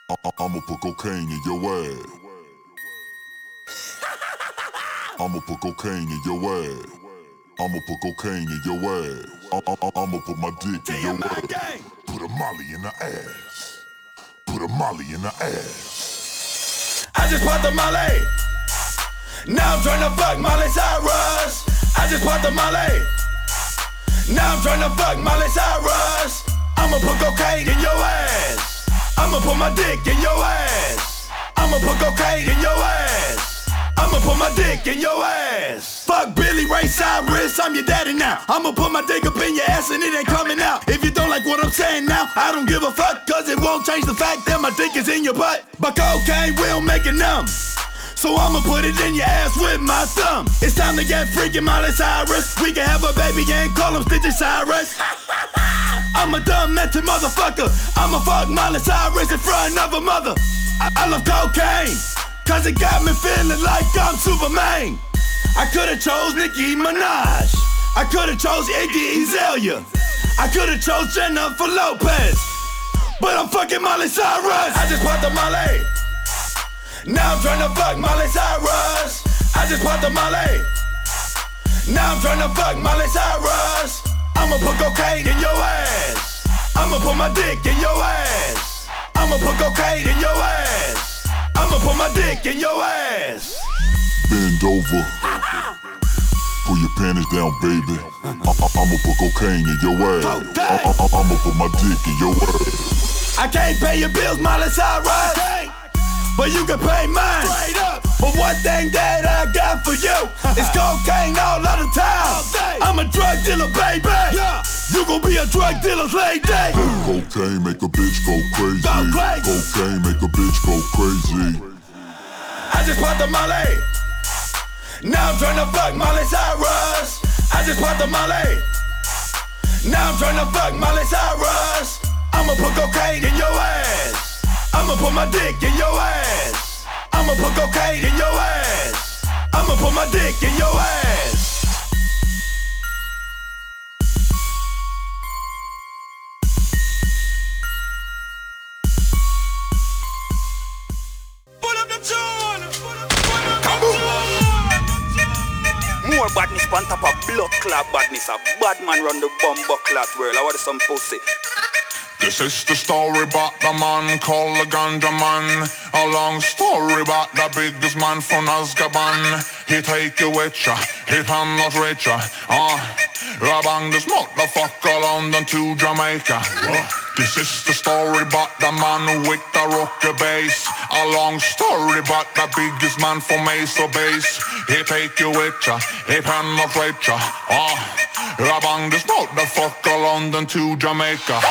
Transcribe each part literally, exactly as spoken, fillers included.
I'ma put cocaine in your ass. I'ma put cocaine in your ass. I'ma put cocaine in your ass. I'ma put my dick in your ass. Put a molly in the ass. Put a molly in the ass. I just popped the molly. Now I'm tryna fuck Miley Cyrus. I just popped the molly. Now I'm tryna fuck Miley Cyrus. I'ma put cocaine in your ass. I'ma put my dick in your ass. I'ma put cocaine in your ass. I'ma put my dick in your ass. Fuck Billy Ray Cyrus, I'm your daddy now. I'ma put my dick up in your ass and it ain't coming out. If you don't like what I'm saying now, I don't give a fuck, cause it won't change the fact that my dick is in your butt. But cocaine will make it numb, so I'ma put it in your ass with my thumb. It's time to get freaking Miley Cyrus. We can have a baby and call him Stitches Cyrus. I'm a dumb mental motherfucker. I'ma fuck Miley Cyrus in front of a mother. I, I love cocaine, cause it got me feeling like I'm Superman. I could've chose Nicki Minaj. I could've chose Iggy Azalea. I could've chose Jennifer Lopez, but I'm fucking Miley Cyrus. I just popped the Molly. Now I'm tryna fuck Miley Cyrus. I just popped the Molly. Now I'm tryna fuck Miley Cyrus. I'ma put cocaine in your ass. I'ma put my dick in your ass. I'ma put cocaine in your ass. I'ma put my dick in your ass. Bend over. Pull your panties down, baby. I'ma put cocaine in your ass. I'ma put my dick in your ass. I can't pay your bills, Miley Cyrus, but you can pay mine. But one thing that I got for you is cocaine all of the time. I'm a drug dealer, baby. You gon' be a drug dealer's lady. Cocaine make a bitch go crazy. Cocaine make a bitch go crazy. I just popped the Molly. Now I'm tryna fuck Miley Cyrus. I just popped the Molly. Now I'm tryna fuck Miley Cyrus. I'ma put cocaine in your ass. I'ma put my dick in your ass. I'ma put cocaine in your ass. I'ma put my dick in your ass. Pull up the tune. More badness on top of blood clot badness. A bad man run the bumbo clot world. I want some pussy. This is the story about the man called the Ganja Man. A long story about the biggest man from Azkaban. He take you with ya, he pan not rich ya. Ah, uh, bang this motherfucker London to Jamaica. Uh, this is the story about the man with the rocker bass. A long story about the biggest man from Mesa Base. He take you with ya, he pan not rich ya. Ah, uh, bang this motherfucker London to Jamaica.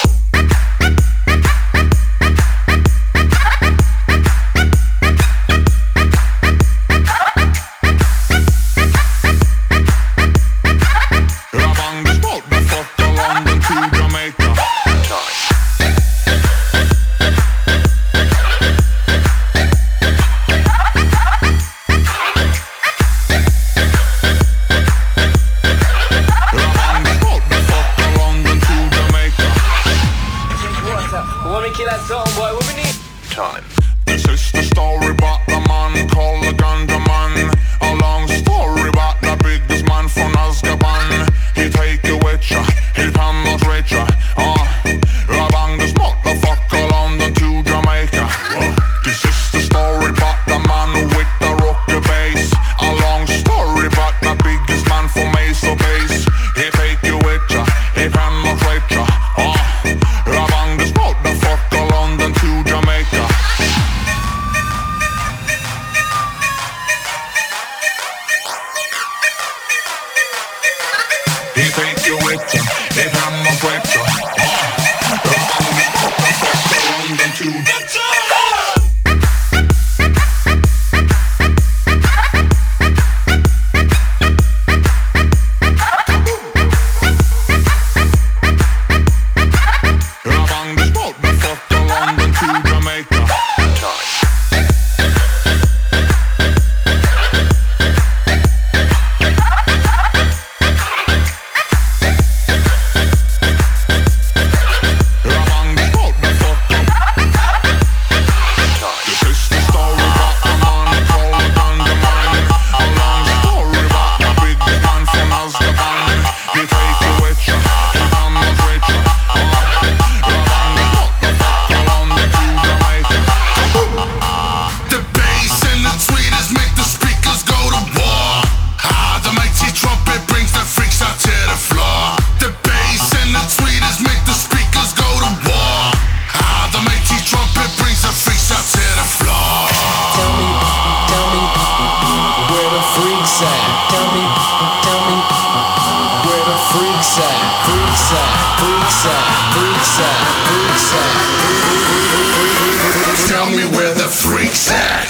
This is the story about the man called the Ganja Man. A long story about the biggest man from Azkaban. He take you with ya, he pan not rich ya. Ah, uh, bang this motherfucker London to Jamaica. Uh, this is the story about the man with the rocker bass. A long story about the biggest man from Mesa Base. He take you with ya, he pan not rich ya. Ah, uh, bang this motherfucker London to freaks at? Freaks at? Tell me where the freaks at.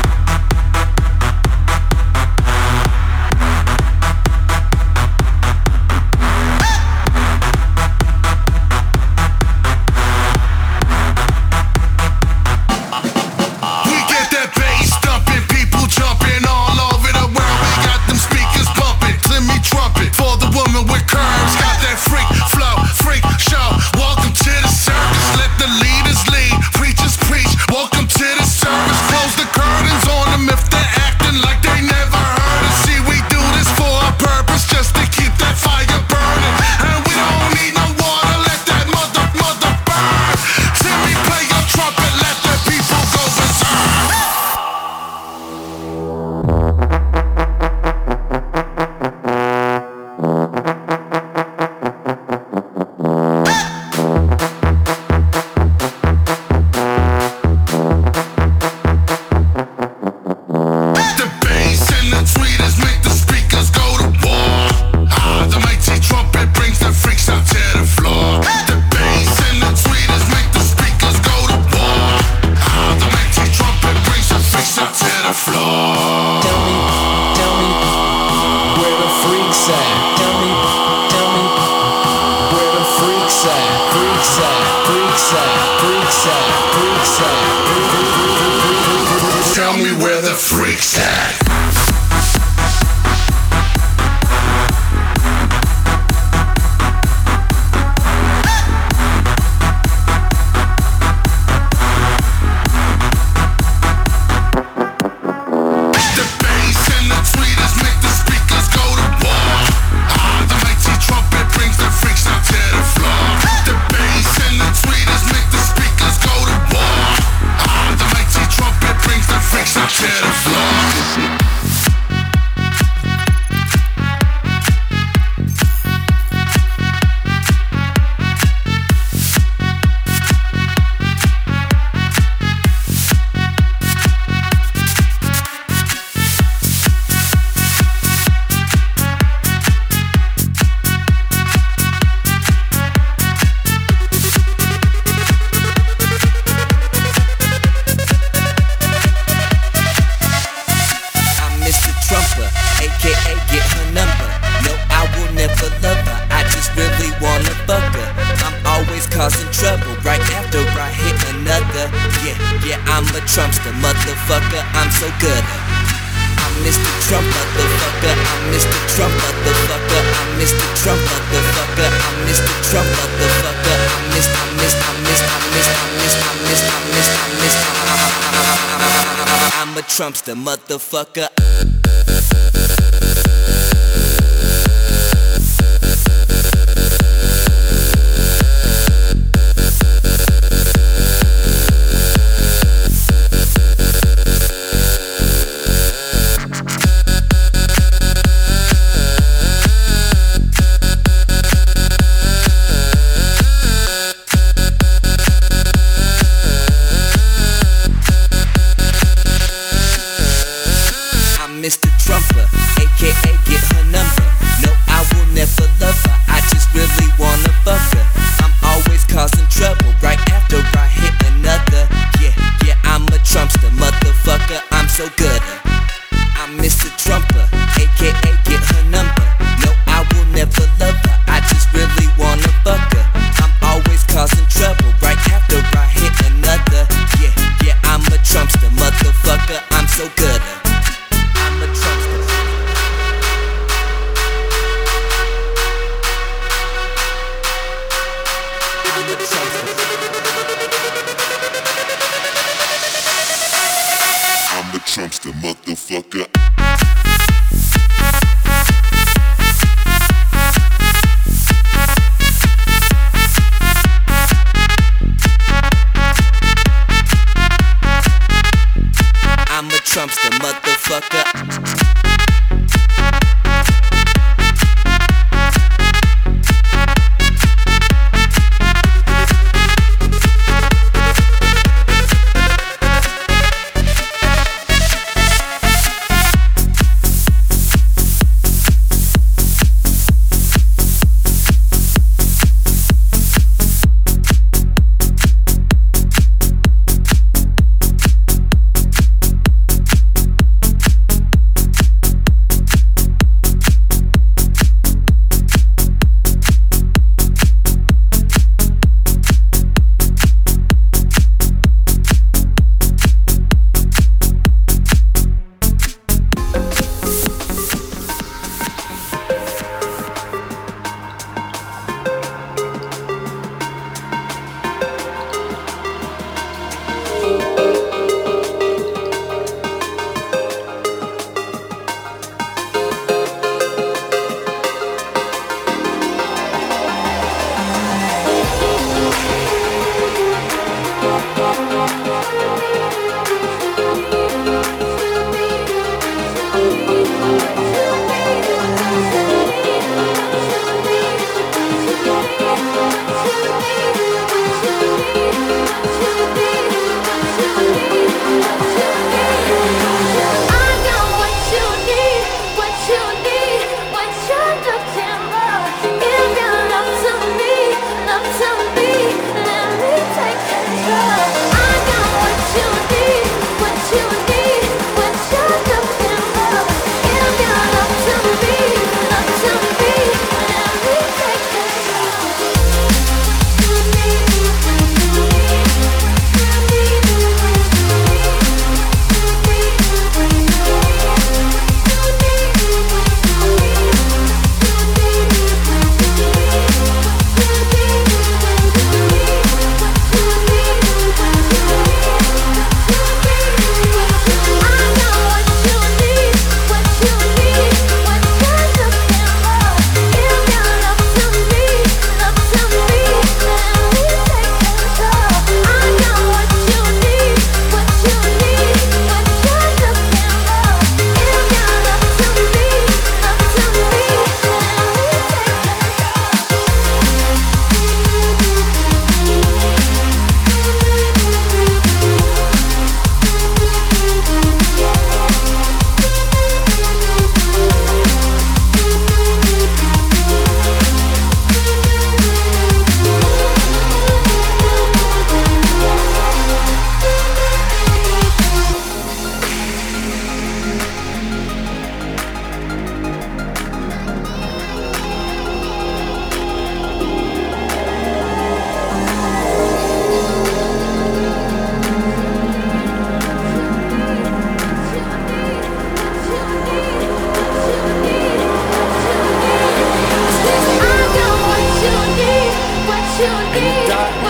Tell me where the freaks at. Causing trouble right after I hit another. Yeah, yeah, I'm a Trumpster, motherfucker, I'm so good. I'm Mister Trump, motherfucker, I'm Mister Trump, motherfucker, I'm Mister Trump, motherfucker, I'm Mister Trump, motherfucker, I'm Mister, I'm Mister, I'm Mister, I'm Mister, I'm Mister, I'm Mister, I'm Mister, I'm Mister, I'm a Trumpster, motherfucker. Mister Trumper, aka get her number. No, I will never love her, I just really wanna fuck her. I'm always causing trouble right after I hit another. Yeah, yeah, I'm a Trumpster, motherfucker, I'm so good. I'm Mister Trumper, aka get her number. No, I will never love her, I just really wanna fuck her. I'm always causing trouble right after I hit another. Yeah, yeah, I'm a Trumpster, motherfucker, I'm so good. I'm a Trumpster. I'm a Trumpster. I'm the Trumpster, motherfucker. I'm a Trumpster, motherfucker.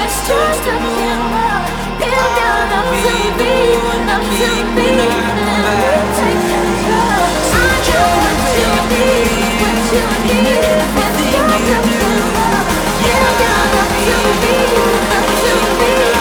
turns to blue, I'll be the one to keep when I come back to you. So generate me in everything you do. Yeah, I'll be the one to keep when I come back to you.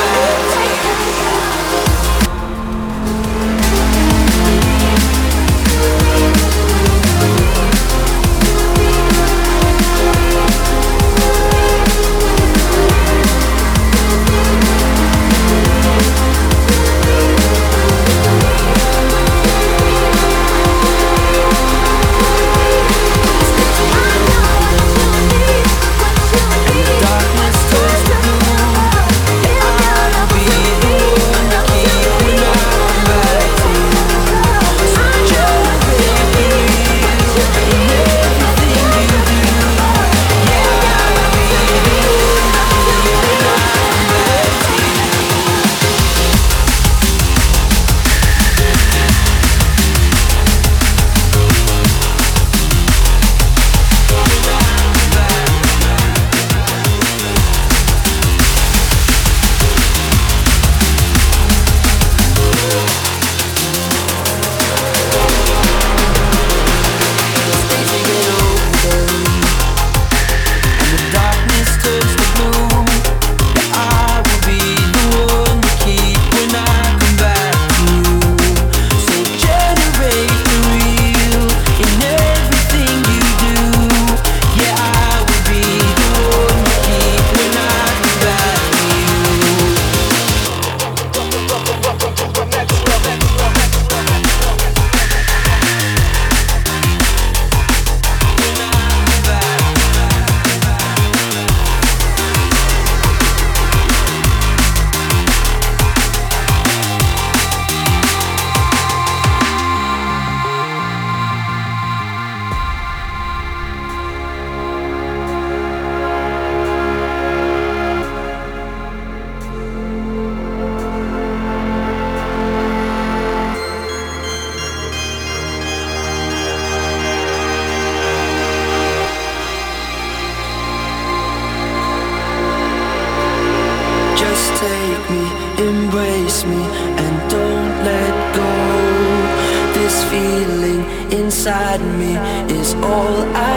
Inside me is all I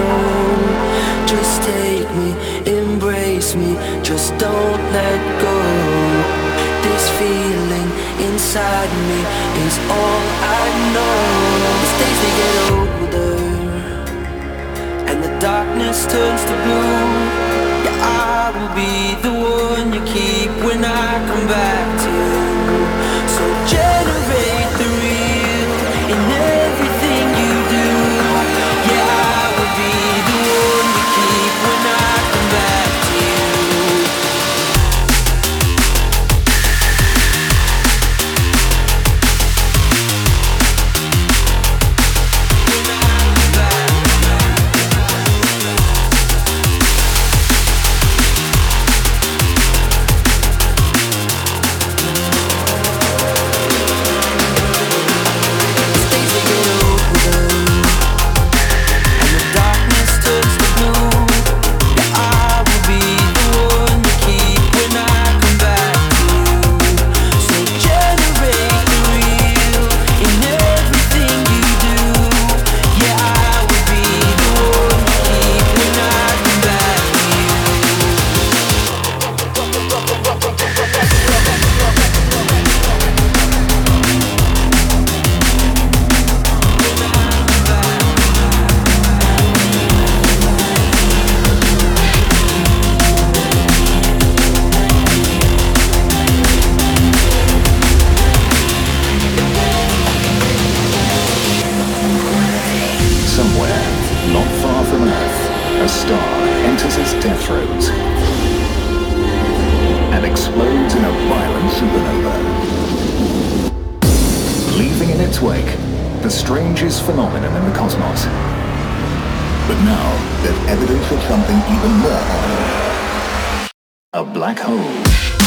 know. Just take me, embrace me, just don't let go. This feeling inside me is all I know. As days they get older and the darkness turns to blue, yeah, I will be the one you keep when I come back to you. So generate the real in everything you do. Yeah, I will be the one you keep when I come back to you. Phenomenon in the cosmos. But now there's evidence of something even more odd. A black hole.